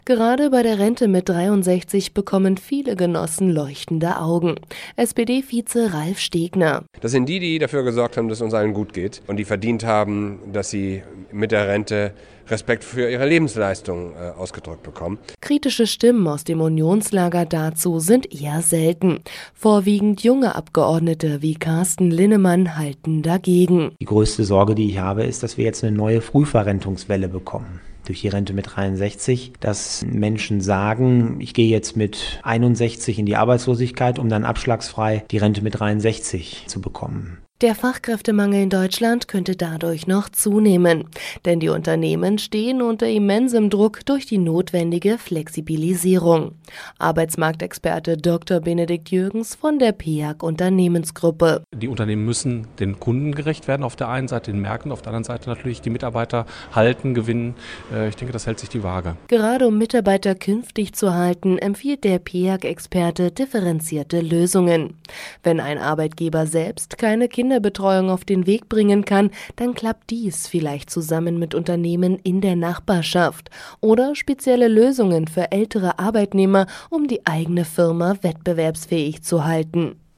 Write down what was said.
Gerade bei der Rente mit 63 bekommen viele Genossen leuchtende Augen. SPD-Vize Ralf Stegner. Das sind die dafür gesorgt haben, dass es uns allen gut geht und die verdient haben, dass sie mit der Rente Respekt für ihre Lebensleistung ausgedrückt bekommen. Kritische Stimmen aus dem Unionslager dazu sind eher selten. Vorwiegend junge Abgeordnete wie Carsten Linnemann halten dagegen. Die größte Sorge, die ich habe, ist, dass wir jetzt eine neue Frühverrentungswelle bekommen. Durch die Rente mit 63, dass Menschen sagen, ich gehe jetzt mit 61 in die Arbeitslosigkeit, um dann abschlagsfrei die Rente mit 63 zu bekommen. Der Fachkräftemangel in Deutschland könnte dadurch noch zunehmen, denn die Unternehmen stehen unter immensem Druck durch die notwendige Flexibilisierung. Arbeitsmarktexperte Dr. Benedikt Jürgens von der PEAG Unternehmensgruppe. Die Unternehmen müssen den Kunden gerecht werden, auf der einen Seite den Märkten, auf der anderen Seite natürlich die Mitarbeiter halten, gewinnen. Ich denke, das hält sich die Waage. Gerade um Mitarbeiter künftig zu halten, empfiehlt der PEAG-Experte differenzierte Lösungen. Wenn ein Arbeitgeber selbst keine Kinderbetreuung auf den Weg bringen kann, dann klappt dies vielleicht zusammen mit Unternehmen in der Nachbarschaft oder spezielle Lösungen für ältere Arbeitnehmer, um die eigene Firma wettbewerbsfähig zu halten.